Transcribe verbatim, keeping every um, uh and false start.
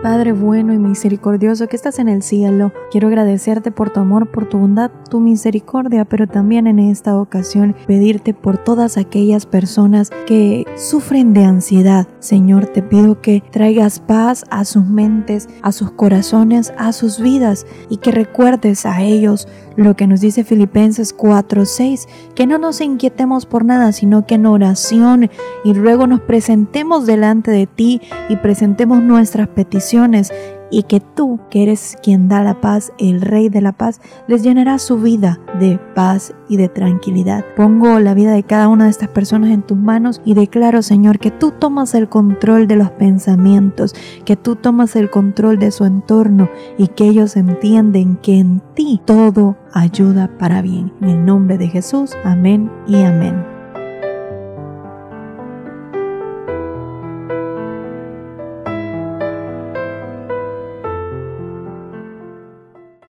Padre bueno y misericordioso que estás en el cielo, quiero agradecerte por tu amor, por tu bondad, tu misericordia, pero también en esta ocasión pedirte por todas aquellas personas que sufren de ansiedad. Señor, te pido que traigas paz a sus mentes, a sus corazones, a sus vidas, y que recuerdes a ellos lo que nos dice Filipenses cuatro seis, que no nos inquietemos por nada, sino que en oración y luego nos presentemos delante de ti y presentemos nuestras peticiones, y que tú, que eres quien da la paz, el Rey de la paz, les llenará su vida de paz y de tranquilidad. Pongo la vida de cada una de estas personas en tus manos y declaro, Señor, que tú tomas el control de los pensamientos, que tú tomas el control de su entorno y que ellos entienden que en ti todo ayuda para bien. En el nombre de Jesús, amén y amén.